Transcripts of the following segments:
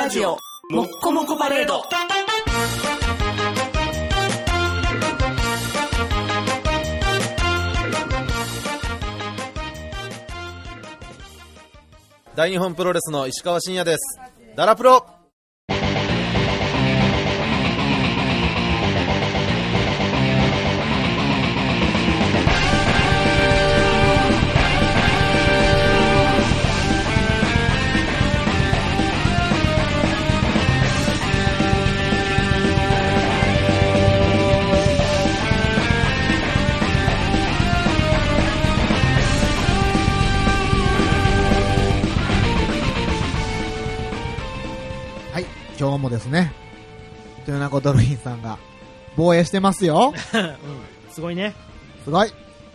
ラジオもっこもこパレード。 大日本プロレスの石川真也です。ダラプロ。 今日もですね、豊中ドルフィンさんが防衛してますよ。 うん、すごいね。 すごい。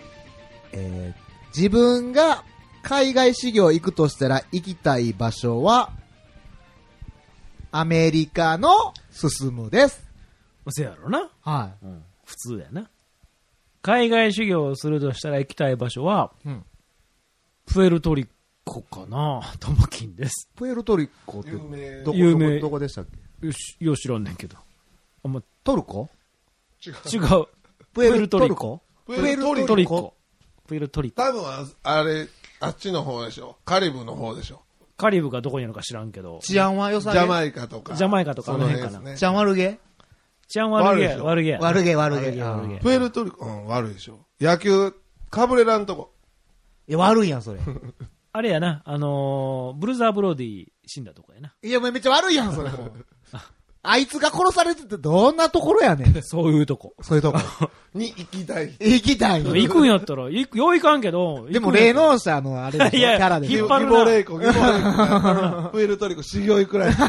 自分が海外修行行くとしたら行きたい場所はアメリカの進むです。 せやろな。 はい、 うん。普通やな。海外修行をするとしたら行きたい場所は、うん、プエルトリコかな。トモキンです。 プエルトリコって有名どこでしたっけ？ よし知らんねんけど。 トルコ？ 違う。プエルトリコ。 プエルトリコ。 プエルトリコ。 多分あれあっちの方でしょ。カリブの方でしょ。 カリブがどこにあるのか知らんけど。 治安は良さげ。 ジャマイカとかあの辺かな。 治安悪げ？ 治安悪げ。 悪げ。 プエルトリコ、悪いでしょ。野球カブレラんとこ。 いや悪いやんそれ。 あれやな、ブルザー・ブロディ死んだとこやな。 いや、めっちゃ悪いやん、それも。あいつが殺されててどんなところやねん。 そういうとこ。 に行きたい。 行くんやったら、よう行かんけど。 でも、霊能者のあれでしょ、キャラでしょ。 引っ張るな。 ギボレイコ。プエルトリコ修行行くらい。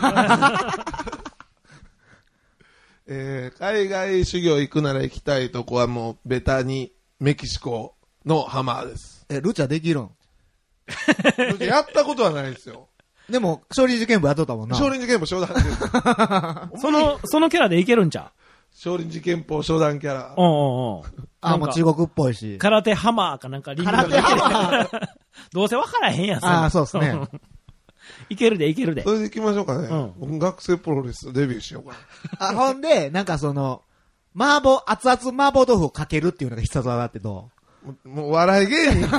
海外修行行くなら行きたいとこはもう、ベタにメキシコのハマーです。 ルチャできるん？ やったことはないですよ。 でも、少林寺拳法やっとったもんな。 少林寺拳法初段です。 そのキャラでいけるんちゃう？ 少林寺拳法初段キャラ。 もう中国っぽいし。 空手ハマーかなんかリング空手ハマーどうせ分からへんやん。 そうですね。 いけるで。 それで行きましょうかね。僕学生プロレスデビューしようかな。ほんで、なんか熱々麻婆豆腐をかけるっていうのが必殺技ってどう？もう笑い芸人。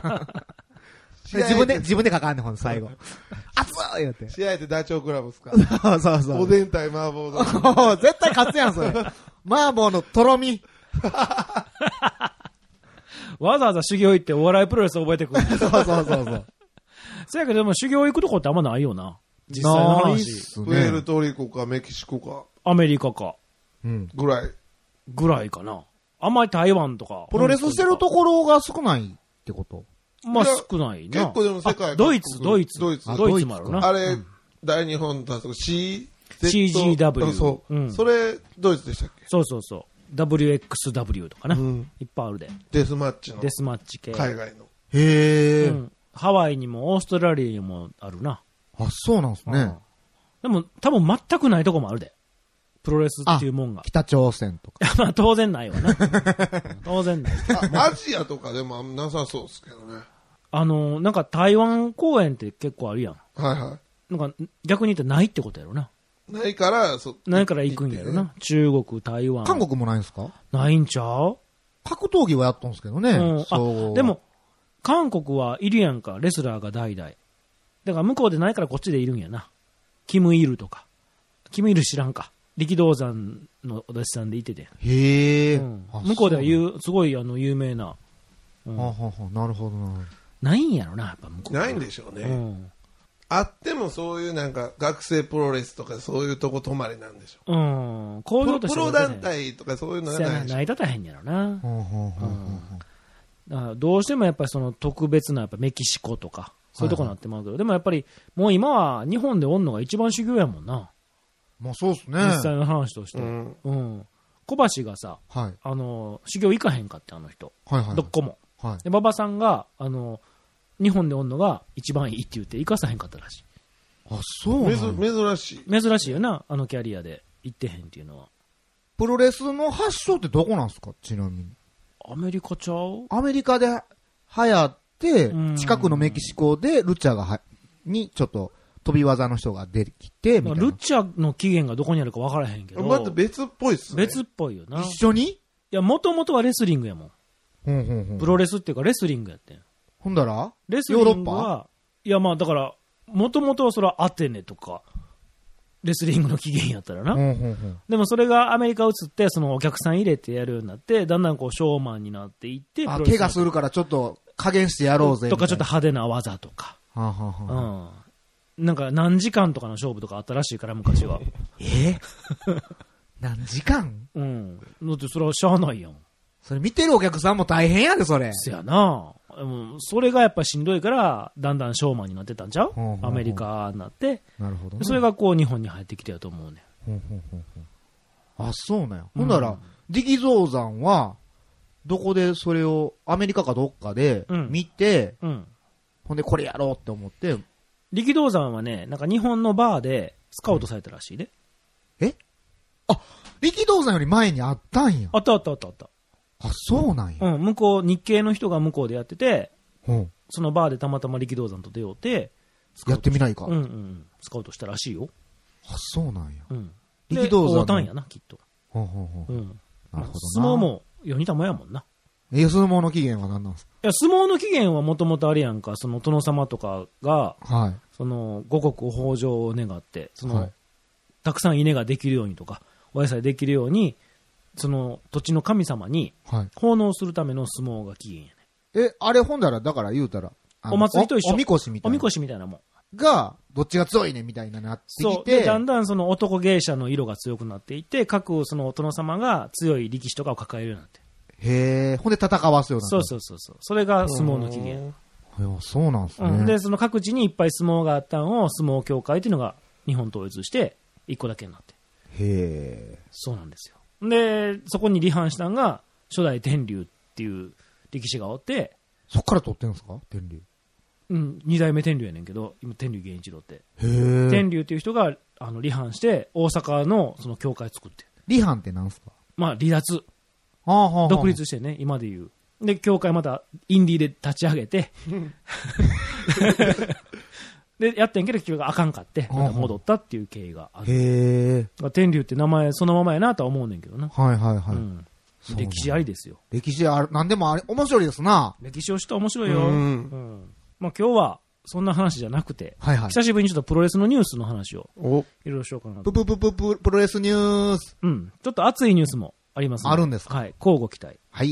自分でかかんねん、ほんと最後。熱い言うて。 試合ってダチョウ倶楽部っすか？ そう。 おでん対麻婆豆腐。 絶対勝つやん、それ。麻婆のとろみ。 わざわざ修行行ってお笑いプロレス覚えてくる。 そう。 そやけど、でも修行行くとこってあんまないよな。実際の話。 プエルトリコかメキシコか。 アメリカか。 ぐらいかな。あんまり台湾とか。 プロレスしてるところが少ないってこと？ まあ少ないな。 結構でも世界ドイツもあるな。 あれ、大日本だと CGW。 そう。それ、ドイツでしたっけ？ そう。WXW とかな。いっぱいあるで。 デスマッチ系。 海外の。 へー。 ハワイにもオーストラリアにもあるな。 あ、そうなんすね。 でも多分全くないとこもあるで。プロレスっていうもんが。 北朝鮮とか。 まあ当然ないわな。当然ない。 アジアとかでもなさそうですけどね。 なんか台湾公演って結構あるやん。 はい。 なんか逆に言ってないってことやろな。 ないから行くんやろな。中国、台湾。 韓国もないんすか？ ないんちゃう？ 格闘技はやっとんすけどね。 でも、韓国はいるやんか、レスラーが代々。だから向こうでないからこっちでいるんやな。キムイルとか。キムイル知らんか。力道山のお弟子さんでいてて。 へー。 向こうではすごい有名な。 なるほどな。 ないんやろな、やっぱ向こう。 ないんでしょうね。あってもそういうなんか学生プロレスとかそういうとこ泊まりなんでしょう。 工業としてプロ団体とかそういうのがないでしょ。 ないたたへんやろな。どうしてもやっぱり特別なやっぱメキシコとかそういうとこになってまうけど、でもやっぱりもう今は日本でおんのが一番修行やもんな。 まあそうっすね。 実際の話として。小橋がさ、修行行かへんかって人。どっこも。で、馬場さんが、日本でおんのが一番いいって言って行かさへんかったらしい。 あ、そうなの？珍しい。 珍しいよな、キャリアで行ってへんっていうのは。 プロレスの発祥ってどこなんすか？ちなみに。 アメリカちゃう？ アメリカで流行って、近くのメキシコでルチャにちょっと飛び技の人が出てきて、みたいな。 ルッチャの起源がどこにあるか分からへんけど。 また別っぽいっすね。 別っぽいよな。 一緒にいや、もともとはレスリングやもん。 ほんほんほん。 プロレスっていうかレスリングやってん。 ほんだらレスリングは、いやまあだから、もともとはそれはアテネとか、レスリングの起源やったらな。 ほんほんほん。 でもそれがアメリカ移って、そのお客さん入れてやるようになって、だんだんこうショーマンになっていって、 あ、怪我するからちょっと加減してやろうぜ。 とかちょっと派手な技とか。 はあ、はあはあ、 なんか何時間とかの勝負とかあったらしいから、昔は。 何時間だってそれはしゃあないやん。 それ見てるお客さんも大変やで、それ。 せやな。それがやっぱしんどいから、だんだんショーマンになってたんちゃう、アメリカになって。 なるほど、ね。 それがこう日本に入ってきてやと思うね。 あ、そうなんや。ほんなら、力道山は、どこでそれを、アメリカかどっかで見て、ほんでこれやろうって思って。 力道山はね、なんか日本のバーでスカウトされたらしいで。 あ、力道山より前にあったんや。 あったあったあったあった。 あ、そうなんや。 向こう、日系の人が向こうでやってて、 うん。 そのバーでたまたま力道山と出会うて、 やってみないか。 スカウトしたらしいよ。 あ、そうなんや。 力道山。会うたんやな、きっと。 なるほどな。 相撲も、世にたまやもんな。 相撲の起源は何なんですか？ いや、相撲の起源はもともとあれやんか、その殿様とかが、 はい。 その、五穀豊穣を願って、その、たくさん稲ができるようにとか、お野菜できるように、その土地の神様に奉納するための相撲が起源やね。 あれほんだら、だから言うたら、 お祭りと一緒。 おみこしみたいな。 おみこしみたいなもん。 が、どっちが強いねみたいななってきて。 そう。で、だんだんその男芸者の色が強くなっていって、各そのお殿様が強い力士とかを抱えるようになって。 へえ、ほんで戦わすようになった。 そう。それが相撲の起源。 そうなんすね。 で、その各地にいっぱい相撲があったのを、相撲協会っていうのが日本統一して、一個だけになって。 へえ。 そうなんですよ。で、そこに離反したのが、初代天竜っていう力士がおって、 そっから取ってんすか天竜。 二代目天竜やねんけど、今天竜源一郎って。 へえ。 天竜っていう人が、離反して、大阪のその教会作って。 離反ってなんすか？ まあ、離脱。独立してね、今で言う。で、教会また、インディーで立ち上げて、で、やってんけど、結局あかんかって、また戻ったっていう経緯がある。 へえ。 天竜って名前、そのままやなとは思うねんけどな。 はい。 歴史ありですよ。 歴史ある、なんでもあれ、面白いですな。 歴史を知ったら面白いよ。まあ今日は、そんな話じゃなくて、久しぶりにちょっとプロレスのニュースの話を、いろいろしようかなと。 プロレスニュース。 ちょっと熱いニュースもありますあるんですか？ はい。交互期待。 はい。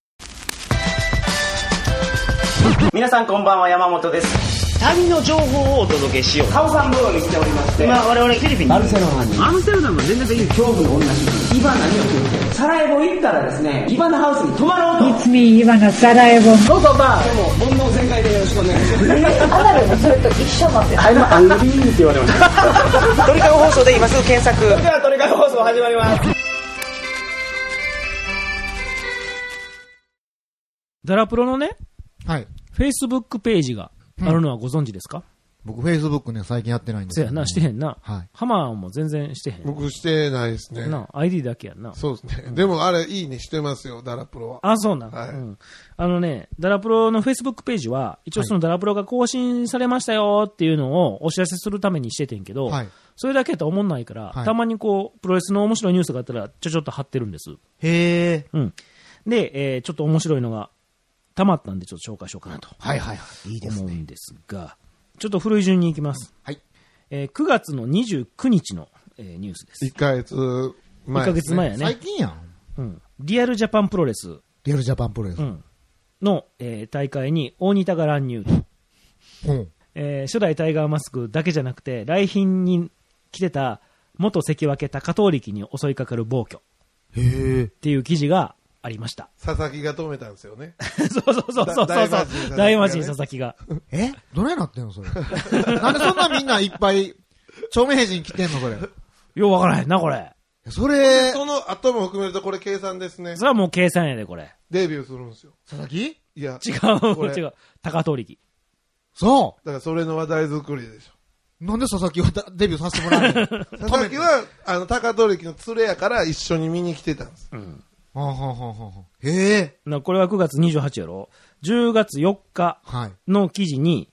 皆さんこんばんは、山本です。旅の情報をお届けしよう。カオサンブローに来ておりまして、今我々フィリピンバルセロナに。アムステルダムは全然できる。恐怖の女イバナに送って、サラエボ行ったらですね、イバナハウスに泊まろうと。 It's me, イバナサラエボ。 どうぞバー。でも煩悩全開でよろしくお願いします。 アナルもそれと一緒なんです。 I'm angry って言われました。鳥かご放送で今すぐ検索。それでは鳥かご放送始まります。 ダラプロのね、 はい。 Facebook ページがあるのはご存知ですか？ 僕、Facebook ね、最近やってないんですそうやな、してへんな。 はい。 ハマーも全然してへん。 僕してないですね。 ID だけやんな。 そうですね。でもあれ、いいねしてますよ、ダラプロは。 あ、そうなん。 はい。 ダラプロの Facebook ページは、一応そのダラプロが更新されましたよっていうのをお知らせするためにしててんけど、それだけやと思んないから、たまにこう、プロレスの面白いニュースがあったら、ちょっと貼ってるんです。 へー。で、ちょっと面白いのが、溜まったんでちょっと紹介しようかなと。 いいですね。 思うんですが、ちょっと古い順に行きます。 はい。 9月の29日の、ニュースです。 1ヶ月前、 1ヶ月前やね。 最近やん。リアルジャパンプロレス。 リアルジャパンプロレス。 の、大会に大仁田が乱入と。初代タイガーマスクだけじゃなくて、来賓に来てた元関脇高遠力に襲いかかる暴挙。っていう記事がありました。 佐々木が止めたんですよね。 そう。大魔神佐々木が。 どないなってんのそれ。なんでそんなみんないっぱい、著名人来てんのそれ。 ようわからへんな、これ。 それ。 その後も含めるとこれ計算ですね。 それはもう計算やで、これ。 デビューするんですよ。 佐々木？ いや。 違う。高遠力。 そう。 だからそれの話題作りでしょ。 なんで佐々木はデビューさせてもらうの？ 佐々木は、高遠力の連れやから一緒に見に来てたんです。 へえ。 これは9月28やろ ?10 月4日の記事に、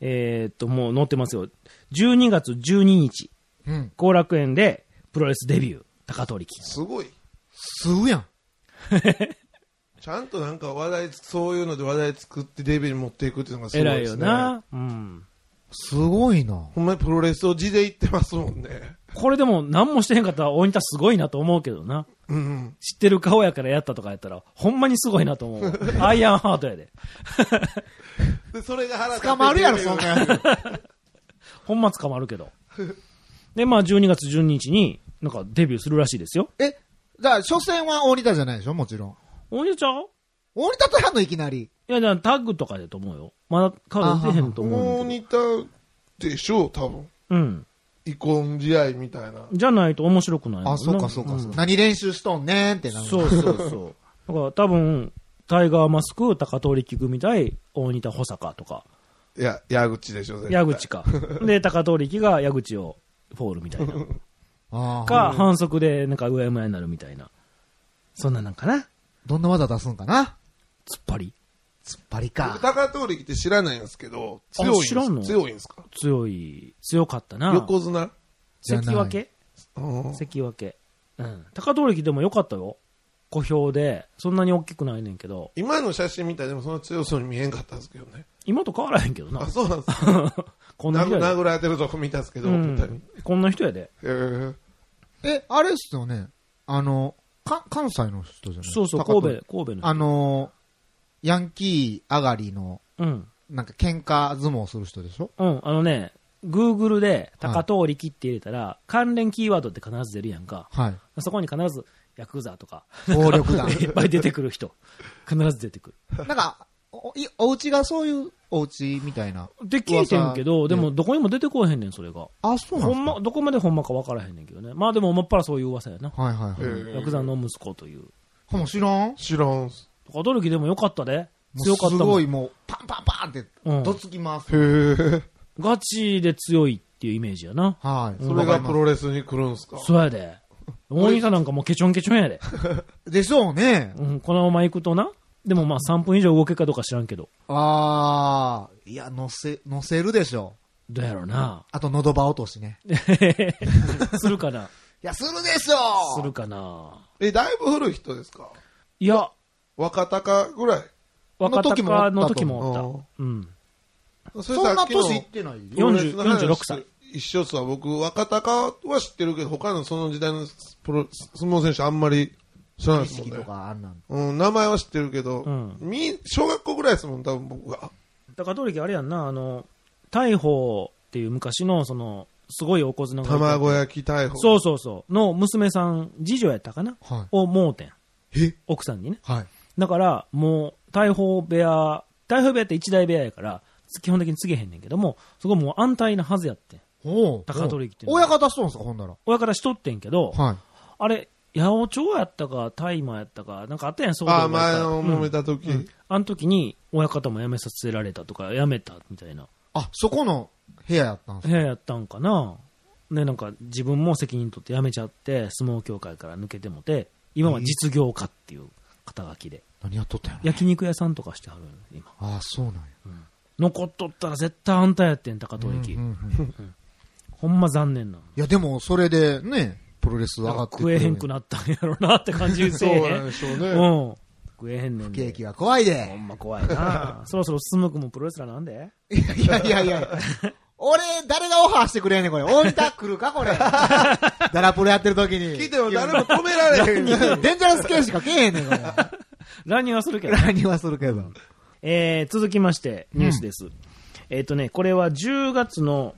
もう載ってますよ。12月12日、後楽園でプロレスデビュー、高遠力。 すごい。 すぐやん。 ちゃんとなんかそういうので話題作ってデビューに持っていくっていうのがすごい偉いですね。 よな。うん。 すごいな。 ほんまにプロレスを地で言ってますもんね。 これでも何もしてへんかったら大仁田すごいなと思うけどな。 うん。 知ってる顔やからやったとかやったら、ほんまにすごいなと思う。アイアンハートやで。 で、それが腹立って捕まるやろ、そんなやつ。 ほんま捕まるけど。で、まあ12月12日に、なんかデビューするらしいですよ。 じゃあ、初戦は大仁田じゃないでしょ、もちろん。 大仁田ちゃう？ 大仁田とやんのいきなり。 いや、だからタッグとかでと思うよ。まだカード出へんと思もうだうん似たでしょう、多分。 けど。うん。 遺恨試合みたいな。 じゃないと面白くないもんな。 あ、そうかそうか。 ん何練習しとんねんってなる。 そうそうそう。だから多分、タイガーマスク、高遠力組対大仁田保坂とか。 いや、矢口でしょ、絶対矢口か。で、高遠力が矢口をフォールみたいな。 あか、反則でなんか上山になるみたいな。そんななんかな。 どんな技出すんかな。 突っ張り。 突っ張りか。 高遠力って知らないんですけど、強いんです知らんの？ 強いんですか？ 強かったな。 横綱？ 関脇？関脇。うん。高遠力でも良かったよ。小兵で、そんなに大きくないねんけど。 今の写真見たらでもそんな強そうに見えんかったんですけどね。 今と変わらへんけどな。 あ、そうなんですか。 こんな人やで。 殴られてるとこ見たんですけど、みたいに。 こんな人やで。 あれっすよね。関西の人じゃない？ そうそう、神戸の人。 ヤンキー上がりの、なんか喧嘩相撲する人でしょ？ うん、Google で高遠力って入れたら、関連キーワードって必ず出るやんか。 はい。 そこに必ず、ヤクザとか、 暴力団。 いっぱい出てくる人。必ず出てくる。 なんか、お家がそういうお家みたいな。 で、聞いてんけど、でもどこにも出てこへんねん、それが。 あ、そうなんですか？ どこまでほんまか分からへんねんけどね。まあでも、もっぱらそういう噂やな。 はいはいはい。 ヤクザの息子という。 もう知らん？ 知らんす。 高遠力でもよかったで。強かったもん。 すごいもう、パンパンパンって、どつきます。 ガチで強いっていうイメージやな。 はい。 それがプロレスに来るんすか？ そうやで。大仁田なんかもうケチョンケチョンやで。 でしょうね。 このまま行くとな。でもまあ3分以上動けるかどうか知らんけど。 いや、乗せるでしょ。 どうやろうな。 あと、喉場落としね。 するかな。 いや、するでしょ。 するかな。 だいぶ古い人ですか？ いや、 若隆ぐらい。 若隆の時もおった。うん。 そんな年いってない 46歳。 一緒っすわ。僕、若隆は知ってるけど、他のその時代の相撲選手あんまり知らないですもんね。 とかあんなん。 うん、名前は知ってるけど、小学校ぐらいですもん、多分僕が。 高遠力あれやんな、大鵬っていう昔の、すごいお小綱が。 卵焼き大砲。 そうそうそう。の娘さん、次女やったかな、を盲点。奥さんにね。 はい。 だから、もう、大砲部屋って一大部屋やから、基本的に継げへんねんけども、そこもう安泰なはずやってん。高遠力っていうのは。 親方しとんすか、ほんなら。 親方しとってんけど、 はい。 あれ、八百長やったか、大麻やったか、なんかあったやん、そういうの。 前の揉めた時。 あの時に、親方も辞めさせられたとか、辞めたみたいな。 あ、そこの部屋やったんすか？ 部屋やったんかな。で、なんか自分も責任取って辞めちゃって、相撲協会から抜けてもて、今は実業家っていう肩書きで。 何やっとったんやろ？ 焼肉屋さんとかしてはる今。 ああ、そうなんや。 残っとったら絶対あんたやってん、高遠力。ほんま残念な。 いや、でも、それでね、プロレス上がって食えへんくなったんやろなって感じせえへん。 そうなんでしょうね。 食えへんねん。 不景気は怖いで。 ほんま怖いな。そろそろ進むくもプロレスラーなんで？ いや。俺、誰がオファーしてくれんねん、これ。大仁田来るか、これ。ダラプロやってる時に。 来ても誰も止められへん。 デンジャラス系しかけえへんねん、これ。 乱入はするけど。 乱入はするけど。 続きまして、ニュースです。これは10月の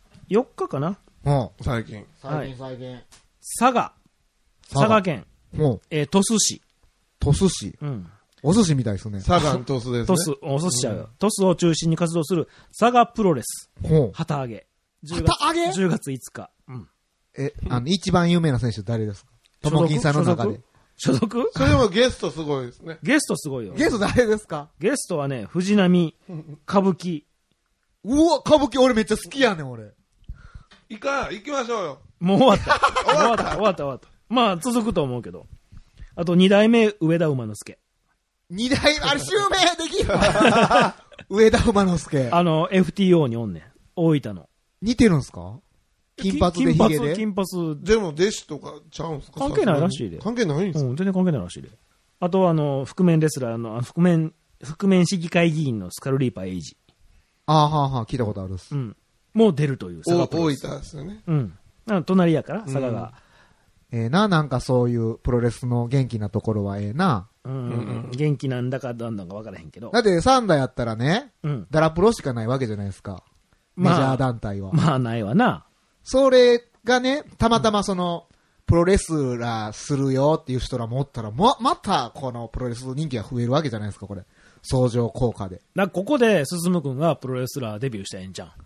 4日かな？ 最近。 佐賀県、鳥栖市。 鳥栖市。お寿司みたいですね。 佐賀の鳥栖ですね。 お寿司ちゃうよ。鳥栖を中心に活動する佐賀プロレス。旗揚げ。10月5日。 一番有名な選手誰ですか？ともきんさんの中で。 所属？ それでもゲストすごいですね。 ゲストすごいよ。 ゲスト誰ですか？ ゲストはね、藤波、歌舞伎。 うわ、歌舞伎俺めっちゃ好きやねん、俺。 行きましょうよ。 もう終わった。終わった。まあ、続くと思うけど。あと、二代目、上田馬之助。 あれ、襲名できる上田馬之助。 FTO におんねん。大分の。 似てるんすか？金髪でヒゲで。 金髪。 でも弟子とかちゃうんすか？ 関係ないらしいで。 関係ないんですか？ 全然関係ないらしいで。あと覆面レスラーの、覆面市議会議員のスカルリーパーエイジ。 聞いたことあるっす。 もう出るという。 大分ですよね。 隣やから、佐賀が。 なんかそういうプロレスの元気なところはな。 元気なんだかなんだか分からへんけど。 だってサンダやったらね、ダラプロしかないわけじゃないですか。メジャー団体は。 まあないわな。 それがね、たまたまプロレスラーするよっていう人らもおったら、またこのプロレス人気が増えるわけじゃないですか、これ。相乗効果で。 ここで、進くんがプロレスラーデビューしたらええんじゃん。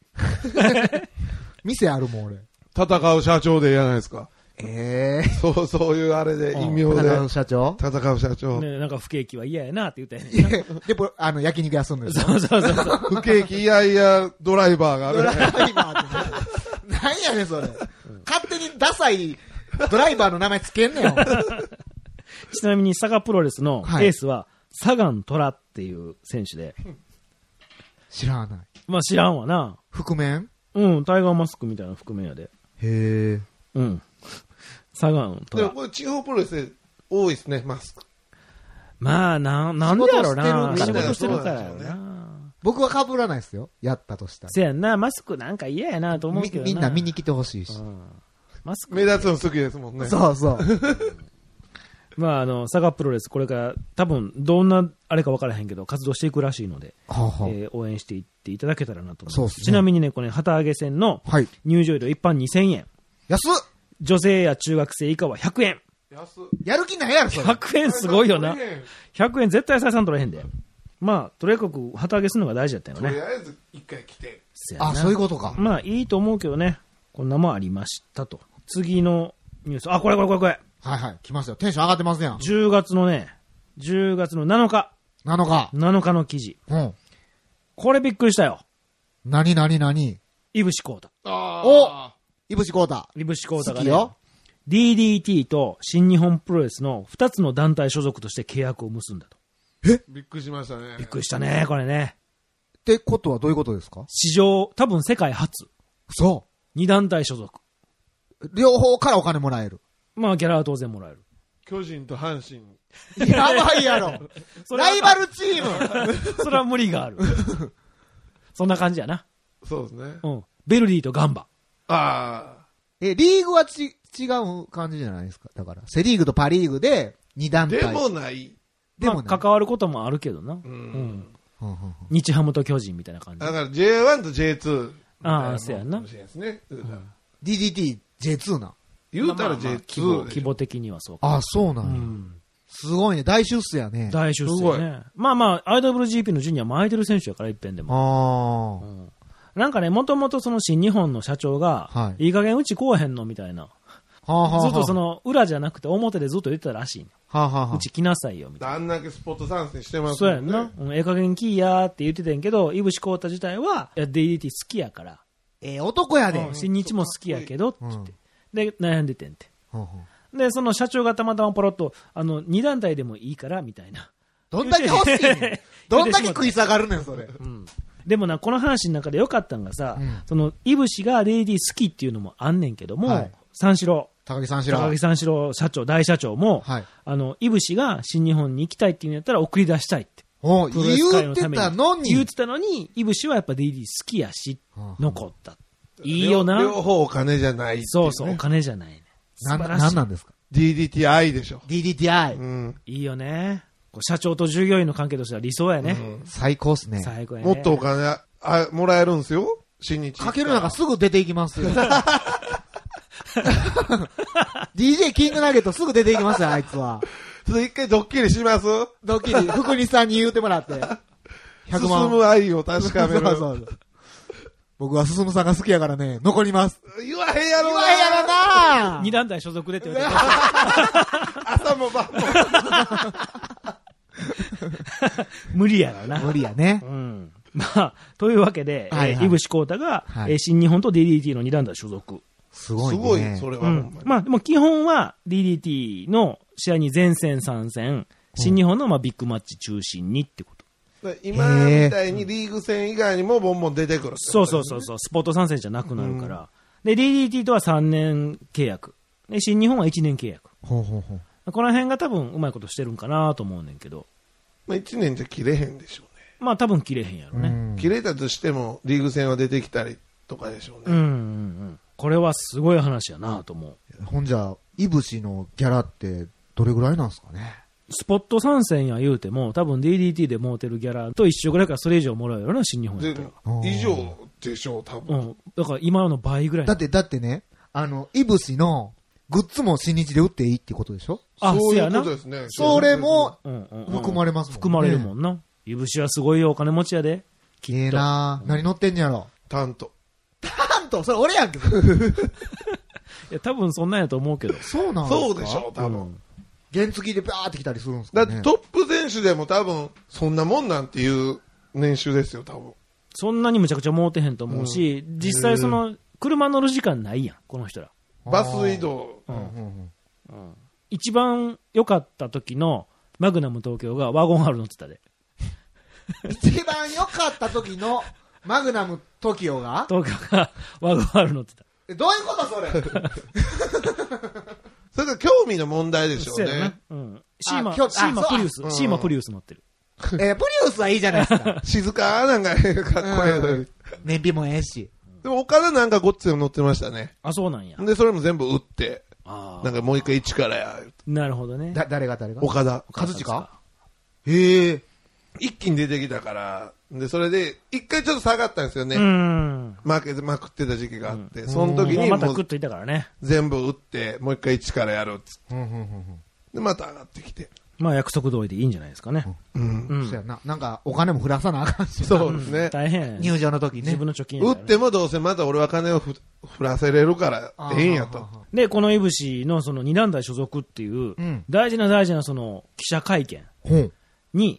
店あるもん、俺。 戦う社長でやないですか。そういうあれで、異名で。 戦う社長。 ね、なんか不景気は嫌やなって言ったやん。 で、焼肉屋すんのよ。 そう。 不景気いやいやドライバーがある。 ドライバーって何やねん、それ。勝手にダサいドライバーの名前つけんねん。 ちなみに佐賀プロレスのエースは、サガントラっていう選手で。 知らない。 まあ知らんわな。 覆面？ タイガーマスクみたいな覆面やで。 へー。サガントラ。 でもこれ地方プロレスで多いですね、マスク。 まあ、なんでやろうな。仕事してるからやろな。 僕は被らないですよ。やったとしたら。 せやんな、マスクなんか嫌やなと思うけどな。 みんな見に来てほしいし。 マスク。 目立つの好きですもんね。 そう。 まあ、佐賀プロレス、これから多分、どんな、あれか分からへんけど、活動していくらしいので、応援していっていただけたらなと思います。ちなみにね、これ、旗揚げ戦の入場料一般2000円。 安っ！ 女性や中学生以下は100円。 やる気ないやろ、それ。 100円すごいよな。100円絶対採算取れへんで。まあ、とにかく旗揚げするのが大事だったよね。 とりあえず一回来て。 そういうことか。 まあ、いいと思うけどね。こんなもんありましたと。次のニュース。これ。 来ましたよ。テンション上がってますやん。 10月の7日。7日の記事。これびっくりしたよ。 何いぶしこうた。 いぶしこうた。 いぶしこうたがね。 好きよ。 DDT と新日本プロレスの2つの団体所属として契約を結んだと。 びっくりしましたね。 びっくりしたね、これね。 ってことはどういうことですか？ 史上、多分世界初。 そう。 2団体所属。 両方からお金もらえる。 まあ、ギャラは当然もらえる。 巨人と阪神。 やばいやろ。ライバルチーム。 それは無理がある。そんな感じやな。 そうですね。 ベルディとガンバ。 リーグは違う感じじゃないですか。だから、セリーグとパリーグで2団体。 でもない。 関わることもあるけどな。日ハムと巨人みたいな感じ。 だから J1 と J2。 そうやな。 DDT J2 な。 言うたら J2。 規模的にはそうか。 そうなんや。すごいね。大出世やね。 大出世やね。まあ、IWGP のジュニアも空いてる選手やから、一遍でも。なんかね、もともとその新日本の社長が、いい加減うちこうへんのみたいな。ずっと裏じゃなくて表でずっと言ってたらしいね。うち来なさいよ、みたいな。 あんだけスポット参戦してますそうやんな。加減来いやーって言ってたんやけど、いぶしこうた自体は、DDT 好きやから。 男やで。 新日も好きやけど、って言って。で、悩んでてんて。で、その社長がたまたまポロッと、2団体でもいいから、みたいな。 どんだけ欲しいねん。どんだけ食い下がるねん、それ。 でもな、この話の中でよかったんがさ、その、いぶしが DDT 好きっていうのもあんねんけども、三四郎。 高木三四郎社長、大社長も、いぶしが新日本に行きたいっていうんやったら送り出したいって。 言ってたのに、 いぶしはやっぱ DDT 好きやし、残った。いいよな。 両方お金じゃない。 そう、お金じゃないね。 何なんですか？ DDTI でしょ。 DDTI。 いいよね。社長と従業員の関係としては理想やね。 最高っすね。 最高やね。 もっとお金もらえるんすよ。新日。 かけるなんかすぐ出ていきますよ。DJ キングナゲットすぐ出ていきますよ、あいつは。 一回ドッキリします？ ドッキリ、福西さんに言うてもらって。 100万。進む愛を確かめる。そう僕は進さんが好きやからね、残ります。 言わへんやろな 2団体所属でって言われて朝も晩も。 無理やろな。 無理やね。 まあ、というわけで、いぶしこうたが、新日本と DDT の2団体所属。 すごいね。すごい、 それは。 まあ、でも基本は DDT の試合に前戦3戦、新日本のビッグマッチ中心にってこと。 今みたいにリーグ戦以外にもボンボン出てくる、 そうそうそうそう、スポット参戦じゃなくなるから。で、DDT とは3年契約。で、新日本は1年契約。 ほうほうほう。 この辺が多分うまいことしてるんかなと思うねんけど。 まあ1年じゃ切れへんでしょうね。 まあ多分切れへんやろね。 切れたとしてもリーグ戦は出てきたりとかでしょうね。 これはすごい話やなと思う。 ほんじゃ、いぶしのギャラってどれぐらいなんですかね。 スポット参戦や言うても、多分 DDT で儲てるギャラと一緒ぐらいからそれ以上もらうやろな、新日本やったら。 以上でしょう、多分。 だから今の倍ぐらい。 だってね、いぶしのグッズも新日で売っていいってことでしょ。 そういうことですね。 それも含まれますもんね。 含まれるもんな。いぶしはすごいお金持ちやで。 きれいなぁ。何乗ってんやろ。 タント。 それ俺やんけど。 いや、多分そんなんやと思うけど。 そうなんですか。 そうでしょう、多分。 原付きでバーって来たりするんですかね。 だってトップ選手でも多分、そんなもんなんていう年収ですよ、多分。 そんなにむちゃくちゃ儲てへんと思うし、実際その、車乗る時間ないやん、この人ら。 バス移動。 一番良かった時のマグナム東京がワゴン R 乗ってたで。 一番良かった時のマグナム東京が東京がワゴン R 乗ってた。 どういうことそれそれが興味の問題でしょうね。 シーマプリウス、シーマプリウス乗ってる。 プリウスはいいじゃないですか。 静かなんかかっこいいのに。 燃費もええし。 でも岡田なんかごっついの乗ってましたね。 あ、そうなんや。 で、それも全部売って、なんかもう一回一からや。 なるほどね。 誰が岡田。 和親へえ。 一気に出てきたから、で、それで、一回ちょっと下がったんですよね。負けてまくってた時期があって、その時にまたグッといたからね。 全部売って、もう一回一からやるっつって。で、また上がってきて。 まあ約束通りでいいんじゃないですかね。 そうやな。なんかお金も振らさなあかんし。 そうですね。 大変。 入場の時ね。 自分の貯金。 売ってもどうせまた俺は金を振らせれるからええんやと。 で、このいぶしのその二団体所属っていう、大事なその記者会見に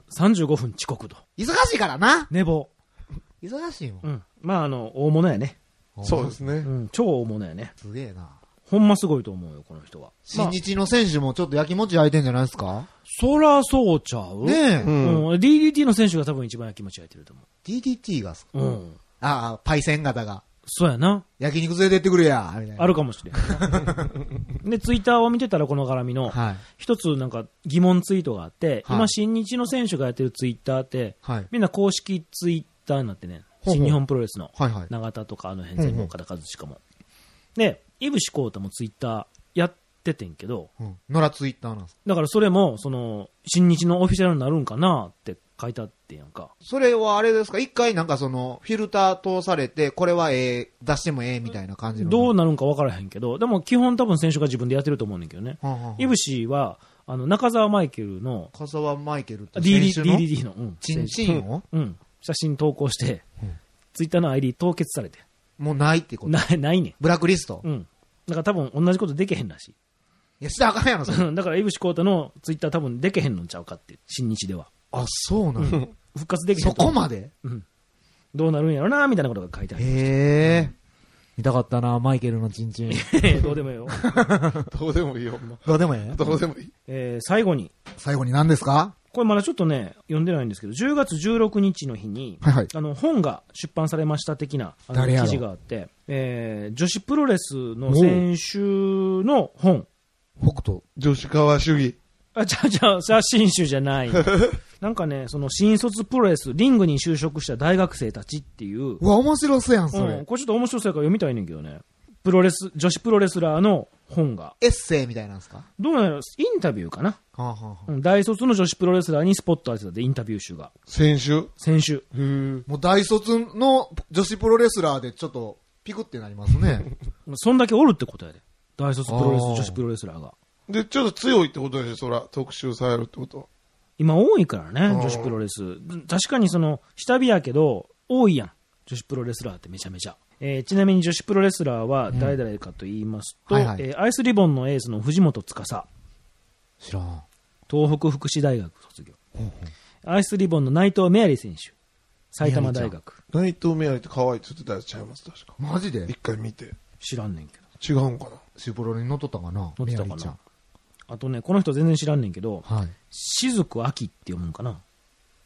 35分遅刻と。 忙しいからな。 寝坊。 忙しいもん。まあ大物やね。 そうですね。 超大物やね。 すげえな。 ほんますごいと思うよ、この人は。 新日の選手もちょっと焼きもち焼いてんじゃないですか。 そらそうちゃうねえ。 DDT の選手が多分一番焼きもち焼いてると思う。 DDT がパイセン型が。 そうやな。 焼肉連れてってくれや、みたいな。 あるかもしれん。で、ツイッターを見てたらこの絡みの、一つなんか疑問ツイートがあって、今新日の選手がやってるツイッターって、みんな公式ツイッターになってね、新日本プロレスの、永田とかあの辺全部岡田和親も。で、井伏浩太もツイッターやっててんけど、 野良ツイッターなんですか。 だからそれも、その、新日のオフィシャルになるんかなって書いてあってやんか。 それはあれですか、一回なんかその、フィルター通されて、これは出してもみたいな感じの。 どうなるんか分からへんけど、でも基本多分選手が自分でやってると思うねんけどね。井伏は、中澤マイケルの、 中澤マイケルって DDT の、 チンチンを写真投稿して、ツイッターの ID 凍結されて。 もうないってことないねん。 ブラックリストだから多分同じことできへんらしい。 いや、したらあかんやろ、それ。 だから、井伏浩太のツイッター多分できへんのちゃうかって、新日では。 あ、そうなの復活できへん。 そこまでどうなるんやろな、みたいなことが書いてある。 へえ。見たかったな、マイケルのチンチン。 どうでもいいよ。 どうでもいいよ。 どうでもいいどうでもいい。 最後に何ですか。 これまだちょっとね、読んでないんですけど、10月16日の日に、本が出版されました的な記事があって、女子プロレスの選手の本。 北斗。 女子川主義。 写真集じゃない。なんかね、その新卒プロレス、リングに就職した大学生たちっていう。 うわ、面白そうやん、それ。 これちょっと面白そうやから読みたいねんけどね。女子プロレスラーの本が。 エッセイみたいなんですか。 どうなの、インタビューかな。大卒の女子プロレスラーにスポット当てたで、インタビュー集が。 先週。 もう大卒の女子プロレスラーでちょっとピクってなりますね。 そんだけおるってことやで。大卒プロレス、女子プロレスラーが。 で、ちょっと強いってことでしょ、そら、特集されるってことは。 今多いからね、女子プロレス。確かにその、下火やけど、多いやん。女子プロレスラーってめちゃめちゃ。ちなみに女子プロレスラーは誰々かと言いますと、アイスリボンのエースの藤本司。 知らん。 東北福祉大学卒業。アイスリボンの内藤メアリー選手。埼玉大学。 内藤メアリーって可愛いって言ってたやつちゃいます、確か。 マジで一回見て。 知らんねんけど。違うんかな。 シュプロに乗っとったかな。 乗ってたかな。あとね、この人全然知らんねんけど、雫秋って読むんかな。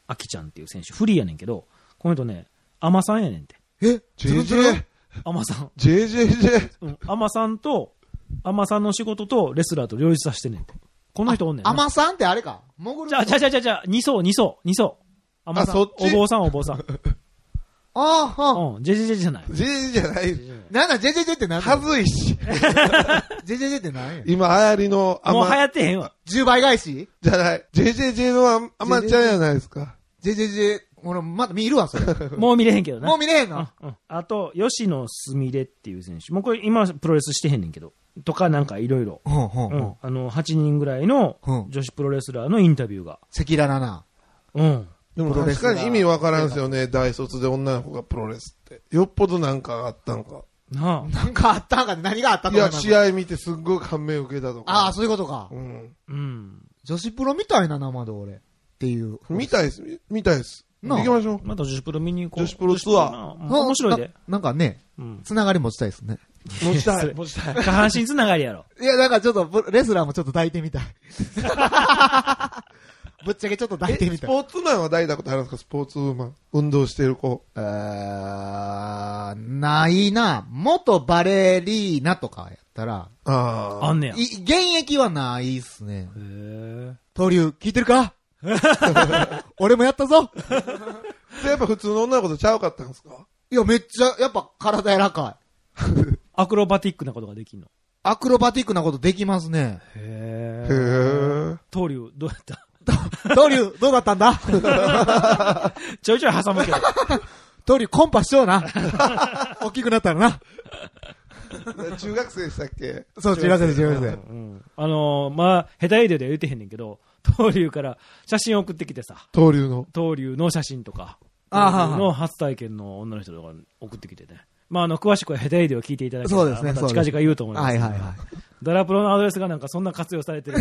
あきちゃんっていう選手、フリーやねんけど、この人ね、アマさんやねんて。 JJ。 アマさん。 JJJ。 うん。アマさんの仕事とレスラーと両立させてんねんて。この人おんねんな。 アマさんってあれか。モグル。 じゃあ、二層。アマさん。 そっちお坊さん。 ああ、 うん。JJJ じゃない。 JJ じゃない。 なんだ、JJJ ってなんだはずいし。 JJJ って何や今流行りのもう流行ってへんわ。 10倍返しじゃない。JJJ のアマちゃんやないですか。 JJJ、俺、まだ見るわ、それ。 もう見れへんけどな。 もう見れへんのうん。あと、吉野すみれっていう選手。もうこれ今プロレスしてへんねんけど。とかなんかいろいろ。 うん。 8人ぐらいのうん女子プロレスラーのインタビューが。 赤裸々な。 うん。 でも確かに意味わからんすよね。大卒で女の子がプロレスって。よっぽどなんかあったのか。 なあ。 なんかあったんかね、何があったのかいや、試合見てすっごい感銘を受けたとか。 ああ、そういうことか。 うん。 うん。 女子プロみたいな生で俺。っていう。 見たいです。 なあ行きましょう。 また女子プロ見に行こう。 女子プロツアーうん面白いで。 なんかね、 うん。 つながり持ちたいですね。 持ちたい。 持ちたい。下半身つながりやろ。 いや、なんかちょっと、レスラーもちょっと抱いてみたい。ぶっちゃけちょっと抱いてみたい。 スポーツマンは抱いたことあるんですか？スポーツマン。運動してる子。 ないな。元バレリーナとかやったら、 ああ。 あんねや。 現役はないっすね。 へえ。 東流、聞いてるか俺もやったぞ。 でやっぱ普通の女の子とちゃうかったんですか？ いや、めっちゃ、やっぱ体柔らかい。 アクロバティックなことができんの。 アクロバティックなことできますね。 へへえ。 東流、どうやった東流、どうだったんだちょいちょい挟むけど。 東流、コンパしような。大きくなったらな。 中学生でしたっけ？ そう、中学生。 うん。まあ、下手エイデでは言うてへんねんけど、東流から写真送ってきてさ、 東流の。 東流の写真とか、 あ東流の初体験の女の人とか送ってきてね。まあ、詳しくは下手エイデを聞いていただけたら、 そうですねまた近々言うと思います。 はいはいはい。 ダラプロのアドレスがなんかそんな活用されてる。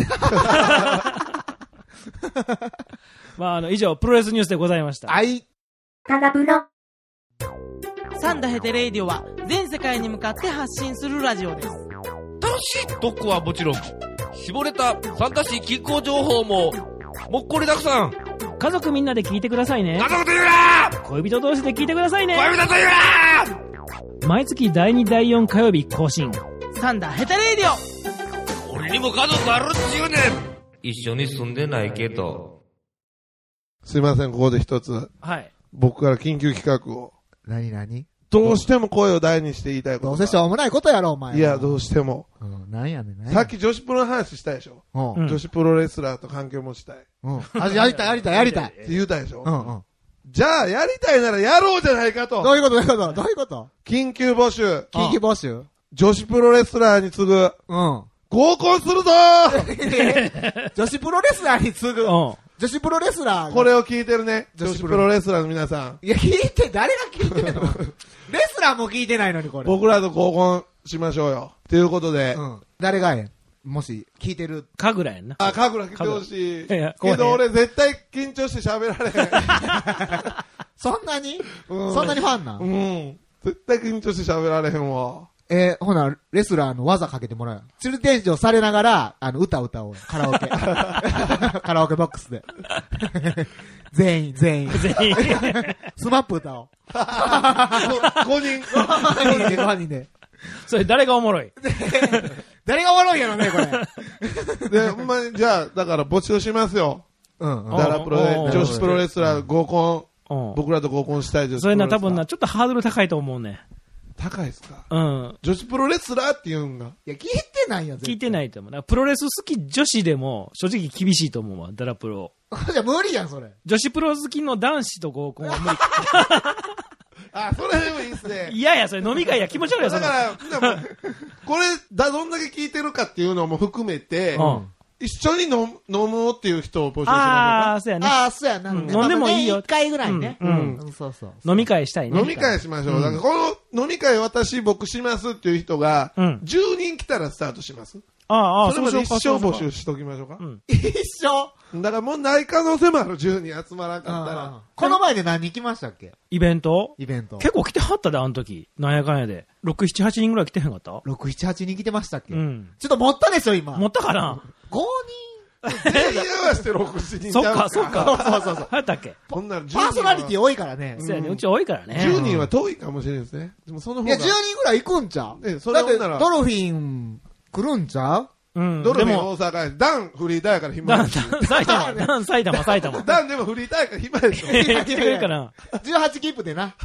まあ、以上、プロレスニュースでございました。 はい。 タラプロ。 サンダヘテレイディオは全世界に向かって発信するラジオです。 楽しい特攻はもちろん、絞れた参加し気候情報も、もっこりたくさん。 家族みんなで聞いてくださいね。 家族と言うな恋人同士で聞いてくださいね。 恋人と言うな毎月第2第4火曜日更新。 サンダヘテレイディオ。 俺にも家族あるっちゅうねん。一緒に住んでないけど。 すいません、ここで一つ。 はい。 僕から緊急企画を。 何どうしても声を大にして言いたいことが。 どうせしょうもないことやろ、お前。 いや、どうしても。 なんやねん。 さっき女子プロの話したでしょ。 うん。 女子プロレスラーと関係持ちたい。 うん。やりたい。 って言うたでしょ。 うん。 じゃあ、やりたいならやろうじゃないかと。 どういうこと緊急募集。 緊急募集女子プロレスラーに次ぐ。 うん。 合コンするぞ女子プロレスラーに次ぐ。 うん。 女子プロレスラー。 これを聞いてるね。女子プロレスラーの皆さん。 いや、誰が聞いてんのレスラーも聞いてないのに、これ。 僕らと合コンしましょうよ。ということで。 うん。誰がもし、聞いてる。 かぐらやんな。 あ、かぐら来てほしい。 いやけど俺絶対緊張して喋られへん。 そんなにうん。 そんなにファンなんうん。絶対緊張して喋られへんわ。 ほな、レスラーの技かけてもらうよ。チルテンションされながら、歌おう。カラオケ。カラオケボックスで。全員。スマップ歌おう。5人で。 それ誰がおもろい誰がおもろいやろね、これ。 で、じゃあ、だから募集しますよ。 うん。 ダラプロで、女子プロレスラー合コうんン、僕らと合コンしたいです。 それな、多分な、ちょっとハードル高いと思うね。 高いですか？ うん。 女子プロレスラーって言うんが。 いや、聞いてないよ、 聞いてないと思うな。プロレス好き女子でも、正直厳しいと思うわ、ダラプロ。 じゃあ無理やん、それ。 女子プロ好きの男子と合コンは無理。 あ、それでもいいっすね。 いやいや、それ飲み会や気持ち悪いよ、そだんな。 から、これ、どんだけ聞いてるかっていうのも含めて、 うん一緒に飲もうっていう人を募集しあまあ、そうやね。 そうやな。 飲んでもいいよ。 1回ぐらいね。そう。 飲み会したいね。 飲み会しましょう。だからこの飲み会僕しますっていう人が、10人来たらスタートします。 ああ、 それまで一生募集しときましょうか。 一生だからもうない可能性もある、10人集まらんかったら。 この前で何人来ましたっけイベント結構来てはったで、あの時。なんやかんやで。6、7、8人ぐらい来てへんかった ?6、7、8人来てましたっけうん。 ちょっと持ったでしょ、今。 持ったかな 5人全員合わせて6、7人ちゃうか。 そっか。 そうそうそう。 何やったっけ？ ほんなら10人パーソナリティ多いからね。 そうやね。うち多いからね。 10人は遠いかもしれんですね。でもその方が。 いや、10人ぐらい行くんちゃう？ ね、そだって、 れほんなら。 ドルフィン来るんちゃう？ うん。 ドルフィンでも大阪やし、ダンフリーターやから暇やし。 埼玉。 ダンでもフリーターやから暇でしょ。 来てくれるかな。 18切符でな。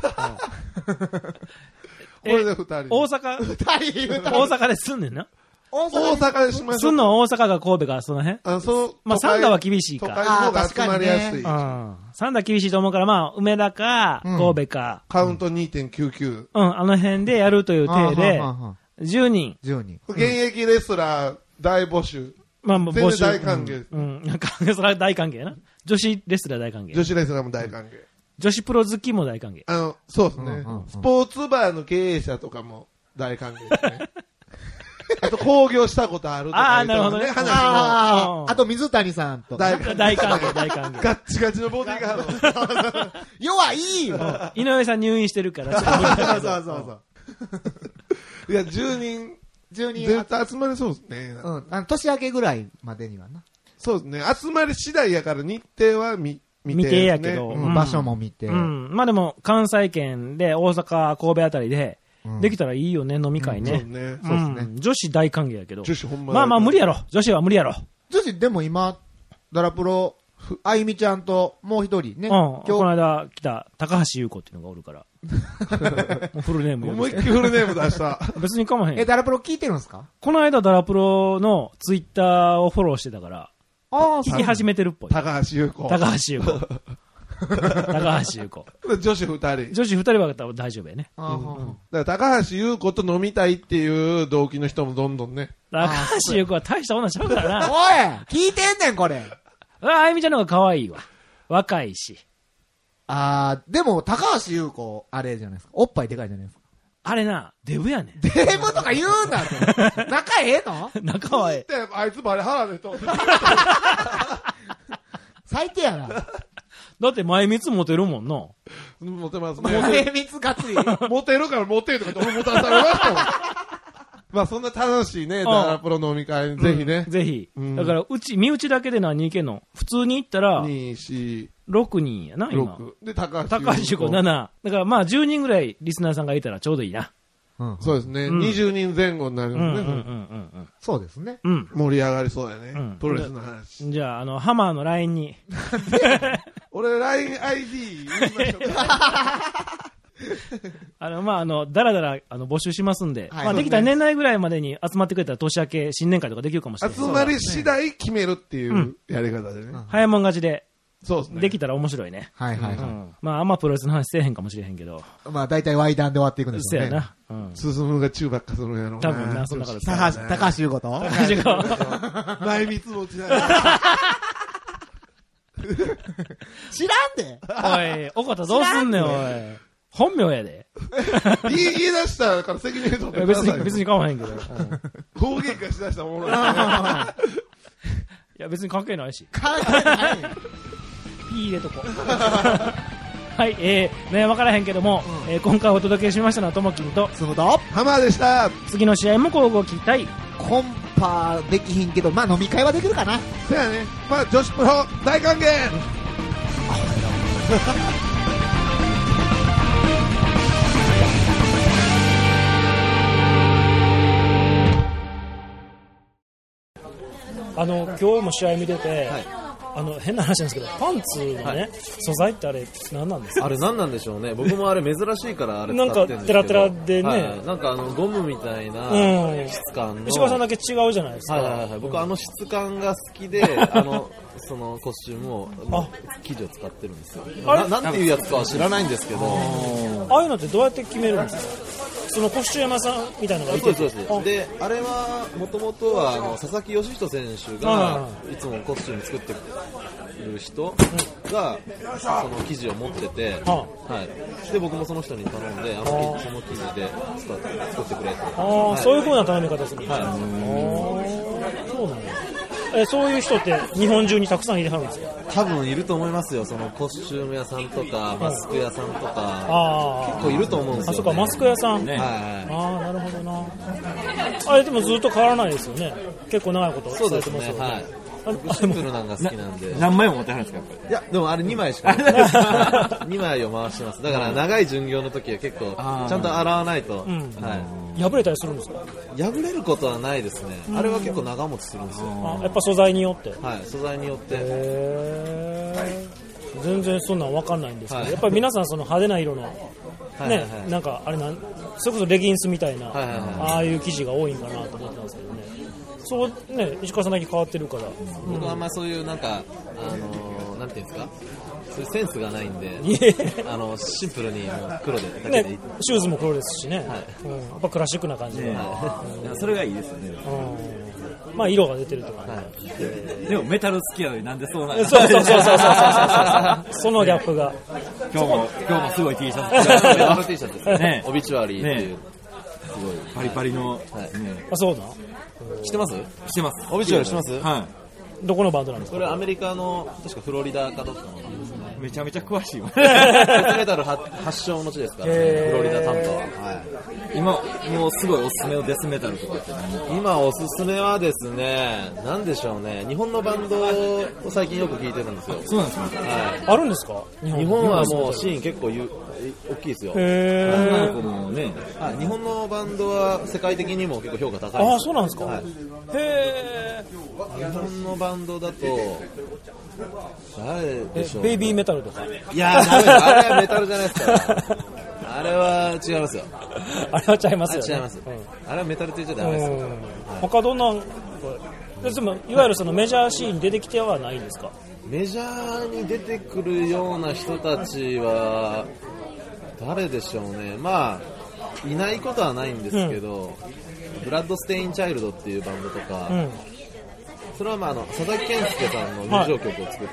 これで2人。 大阪ですんねんな。 大大阪でしましょう。 すんのは大阪か神戸か、その辺まあ、三田は厳しいか。 都会の方が集まりやすい。 三田厳しいと思うから、まあ、梅田か、神戸か。 カウント 2.99。 あの辺でやるという体で、10人。 現役レスラー大募集。 まあ、 募集。大歓迎。 それは大歓迎な。女子レスラー大歓迎。 女子レスラーも大歓迎。 女子プロ好きも大歓迎。 そうですね。スポーツバーの経営者とかも大歓迎ですね。あと、興行したことあるとか。 なるほどね。 話も。あと、水谷さんとか。 大歓迎。 ガッチガチのボディーガード。 弱いよ。 井上さん入院してるから。 そう。 いや、10人絶対集まりそうですね。 年明けぐらいまでにはな。 そうですね。集まり次第やから日程は未定やけど。 場所も見て。 まあでも、関西圏で大阪、神戸あたりで、できたらいいよね、飲み会ね。 そうですね。 女子大歓迎やけど。 女子ほんま。 まあ無理やろ。女子は無理やろ。 女子でも今、ダラプロ、あゆみちゃんともう一人ね。 この間来た高橋優子っていうのがおるから。もうフルネーム思いっきりフルネーム出した。 別にかまへん。 ダラプロ聞いてるんですか？ この間ダラプロのツイッターをフォローしてたから、聞き始めてるっぽい。 高橋優子。 高橋優子。 女子2人。 女子2人は多分大丈夫やね。 だから高橋優子と飲みたいっていう動機の人もどんどんね。 高橋優子は大した女ちゃうからな。 おい聞いてんねん、これ。 あゆみちゃんの方が可愛いわ。若いし。 でも、高橋優子、あれじゃないですか。おっぱいでかいじゃないですか。 あれな、デブやねん。 デブとか言うんだって。仲ええの？ 仲はええ。 あいつバレ腹でと。 最低やな。 だって前蜜持てるもんな。 持てますね。 前蜜がつり。 持てるから持てるとかって俺持たされましたもん。まあそんな楽しいね、ダラプロ飲み会、ぜひね。 ぜひ。だから、身内だけで何人いけんの？普通に行ったら、 2、4、 6人やな、今。 6。で、高橋優子7。だからまあ10人ぐらいリスナーさんがいたらちょうどいいな。 そうですね。20人前後になりますね。 そうですね。 盛り上がりそうやね。プロレスの話。 じゃあ、ハマーの LINE に。 俺、LINE ID 言いましょうか。 だらだら、募集しますんで。まあ、できたら年内ぐらいまでに集まってくれたら年明け新年会とかできるかもしれない。 集まり次第決めるっていうやり方でね。 早もん勝ちで。 そうですね。 できたら面白いね。 はい。 まあ、あんまプロレスの話せえへんかもしれへんけど。 まあ、大体ワイダンで終わっていくんですよね。 そうやな。 進むが中ばっかするんやろ。 多分な、そんなこと高橋優子と高橋優子。 前蜜持ちながら。 知らんで。 おい、岡田どうすんねん、おい。本名やで。 言い出したから責任取ってください。 別に構わへんけど。 方言化しだしたもの。 いや、別に関係ないし。 関係ない。 ピー入れとこ。はい、ね、わからへんけども、今回お届けしましたのはともきんと、 すむと、 浜でした。 次の試合も交互期待。 コンパできひんけど、まあ飲み会はできるかな。 そうやね。まあ女子プロ大歓迎。 今日も試合見てて、変な話なんですけど、パンツのね、素材ってあれ何なんですか？ あれ何なんでしょうね。僕もあれ珍しいからあれ使ってるんですけど。 なんかテラテラでね、 なんかゴムみたいな質感の。 石川さんだけ違うじゃないですか。 僕質感が好きで、そのコスチュームを生地を使ってるんですよ。なんていうやつかは知らないんですけど。 ああいうのってどうやって決めるんですか？そのコスチュー山さんみたいなのがいて。 そうです。で、あれはもともとは佐々木義人選手がいつもコスチューム作ってる人がその生地を持ってて、で僕もその人に頼んでその生地で作ってくれと。 そういう風な頼み方するんですか？そうなんだ。そういう人って日本中にたくさんいるはずですか？ 多分いると思いますよ。そのコスチューム屋さんとかマスク屋さんとか結構いると思うんですよ、ね。 そうか、マスク屋さん。なるほどな。あれでもずっと変わらないですよね。結構長いことされてますよね。 シンプルなのが好きなんで。 何枚も持ってはるんですか、やっぱり。 いや、でもあれ2枚しかない。2枚を回してます。だから長い巡業の時は結構、ちゃんと洗わないと。 はい。破れたりするんですか？ 破れることはないですね。あれは結構長持ちするんですよ。 やっぱ素材によって。 はい、素材によって。 全然そんなん分かんないんですけど、やっぱり皆さんその派手な色の、ね、なんかあれそれこそレギンスみたいな、ああいう生地が多いんかなと思ってたんですけどね。そうね、石川さんだけ変わってるから。 僕はあんまそういうなんか、なんていうんですか、そういうセンスがないんで、シンプルに黒でだけでいい、 ね、シューズも黒ですしね、やっぱクラシックな感じで、 それがいいですよね。 まあ色が出てるとか、 でもメタル好きやのになんでそうなる？ そうそのギャップが。 今日もすごい T シャツ。 メタル T シャツですね。オビチュアリーっていう、 すごいパリパリの。 あ、そうだ。 知ってます？ 知ってます。 オビチュアリー知ってます？ はい。 どこのバンドなんですか？ これアメリカの確かフロリダかどっかのバンドですね。 めちゃめちゃ詳しいわ。 デスメタル発祥の地ですからね、フロリダ担当は。 今もうすごいおすすめのデスメタルとかって何？ 今おすすめはですね、なんでしょうね、日本のバンドを最近よく聞いてるんですよ。 そうなんですか？ あるんですか？ 日本はもうシーン結構大きいですよ。 女の子もね、 日本のバンドは世界的にも結構評価高いです。 ああ、そうなんですか？ へー。日本のバンドだと誰でしょう？ ベイビーメタルとか。 いやー、あれはメタルじゃないですか。あれは違いますよ。 あれは違いますよね。 違います。あれはメタルって言っちゃダメですよ。 他どんな、でもいわゆるそのメジャーシーンに出てきてはないんですか？ メジャーに出てくるような人たちは誰でしょうね。まあいないことはないんですけど、ブラッドステインチャイルドっていうバンドとか、それはまあ佐々木健介さんの入場曲を作って、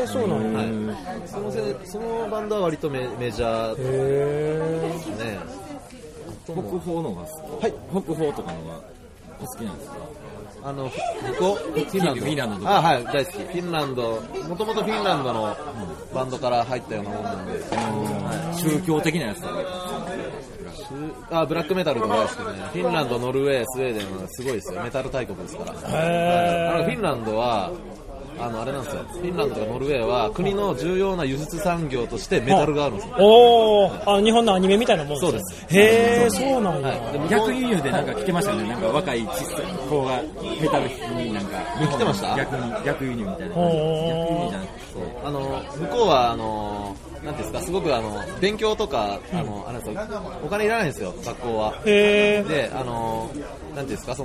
そうなんだ、 そのバンドは割とメジャーですね。 北方のが好き。はい。北方とかのがお好きなんですか？ フィンランド。あ、はい、大好き。フィンランド、もともとフィンランドのバンドから入ったようなもんなんで。 宗教的なやつだね。 ブラックメタルとか大好きでね。フィンランド、ノルウェー、スウェーデンはすごいですよ。メタル大国ですから。フィンランドは、あれなんですよ。フィンランドとかノルウェーは国の重要な輸出産業としてメタルがあるんですよ。 日本のアニメみたいなもんですね。 そうです。 へー、そうなんだ。 逆輸入でなんか来てましたよね。なんか若い小さい子がメタルになんか来てました？ 逆輸入みたいな。逆輸入じゃなくて、 そう。向こうはなんていうんですか、すごく勉強とかあれなんですよ。お金いらないんですよ、学校は。 へー。 でなんていうんですか、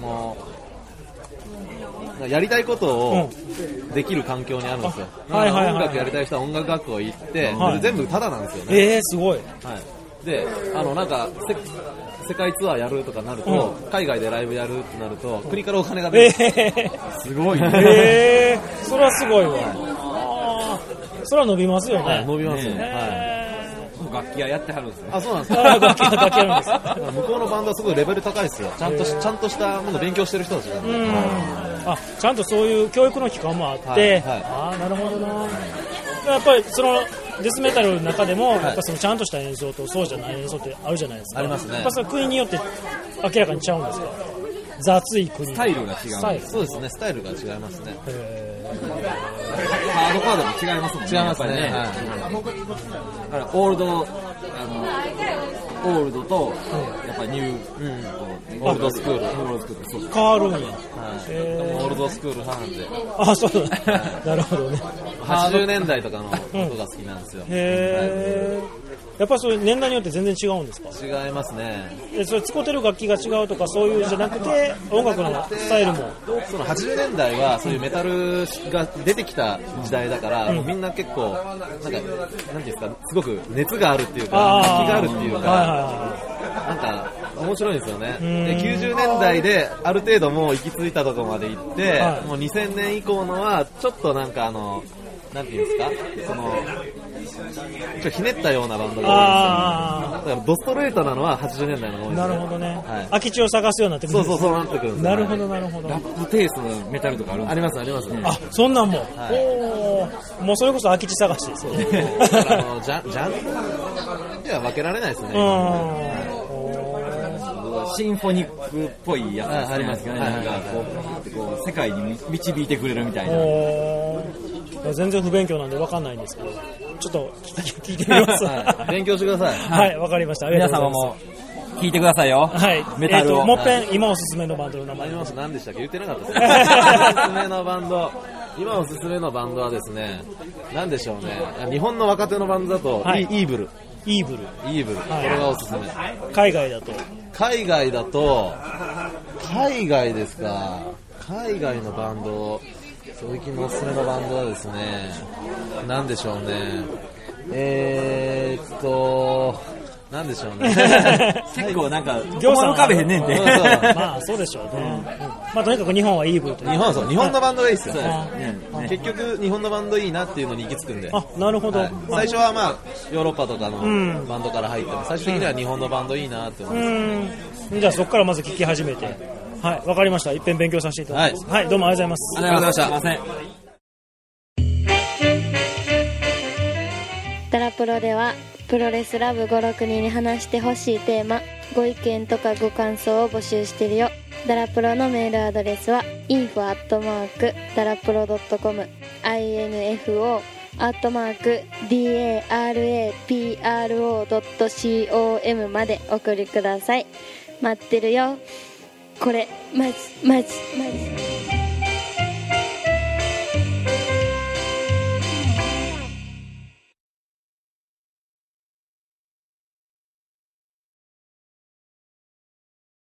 やりたいことをできる環境にあるんですよ。音楽やりたい人は音楽学校行って、全部タダなんですよね。 すごい。 で、なんか世界ツアーやるとかなると、海外でライブやるってなると、国からお金が出る。 すごい。 それはすごいわ。それは伸びますよね。 伸びますよ。 楽器屋やってはるんですね。 あ、そうなんですか。 楽器やるんです。 向こうのバンドはすごいレベル高いですよ。ちゃんとしたものを勉強してる人たちなんで。 ちゃんとそういう教育の機関もあって、なるほどな。やっぱりそのデスメタルの中でも、やっぱそのちゃんとした演奏とそうじゃない演奏ってあるじゃないですか。 ありますね。 やっぱその国によって明らかに違うんですか？雑い国。 スタイルが違う。 そうですね、スタイルが違いますね。 ハードコアでも違いますもんね。 違いますね。 だからオールドとやっぱニュー、 オールドスクール。 変わるんや。 オールドスクール派なんで。 あ、そうだ。なるほどね。 80年代とかの音が好きなんですよ。 やっぱりそういう年代によって全然違うんですか？ 違いますね。 それ使ってる楽器が違うとかそういうじゃなくて音楽のスタイルもその80年代はそういうメタルが出てきた時代だから、みんな結構なんかなんていうんですか、すごく熱があるっていうか楽器があるっていうか、なんか面白いんですよね。で90年代である程度もう行き着いたところまで行って、もう2000年以降のはちょっとなんかなんていうんですか、ちょっとひねったようなバンドが多いんですよ。だからドストレートなのは80年代の多いです。 なるほどね。空き地を探すようになってくるんです。 そうなってくるんです。 なるほどなるほど。 ラップテイストのメタルとかあるんですか？ ありますね。 あ、そんなんも。もうそれこそ空き地探しですよね。 ジャンルでは分けられないですね。 シンフォニックっぽいやつですね。 ありますね。 なんかこう世界に導いてくれるみたいな。 全然不勉強なんで分かんないんですけど、ちょっと聞いてみます。 勉強してください。 はい、わかりました。 皆様も聞いてくださいよ。 はい。 メタルを。 もっぺん、今おすすめのバンドの名前。 何でしたっけ？言ってなかったですね。おすすめのバンド。今おすすめのバンドはですね、何でしょうね。日本の若手のバンドだと、イーブル。 イーブル。 これがおすすめ。 海外だと海外ですか。海外のバンド、最近のおすすめのバンドはですね、何でしょうね。なんでしょうね。 結構なんか、思い浮かべへんねんで。 まあ、そうでしょうね。まあ、とにかく日本はイーブルという。 日本のバンドがいいっすよ。結局、日本のバンドいいなっていうのに行き着くんで。 あ、なるほど。 最初はまあ、ヨーロッパとかのバンドから入っても、最終的には日本のバンドいいなって思います。 じゃあ、そこからまず聞き始めて。はい、わかりました。一遍勉強させていただきます。はい、どうもありがとうございます。 ありがとうございました。 ダラプロではプロレスラブ5,6人に話してほしいテーマ、ご意見とかご感想を募集してるよ。ダラプロのメールアドレスは info@darapro.com info@darapro.com までお送りください。待ってるよ。これマジ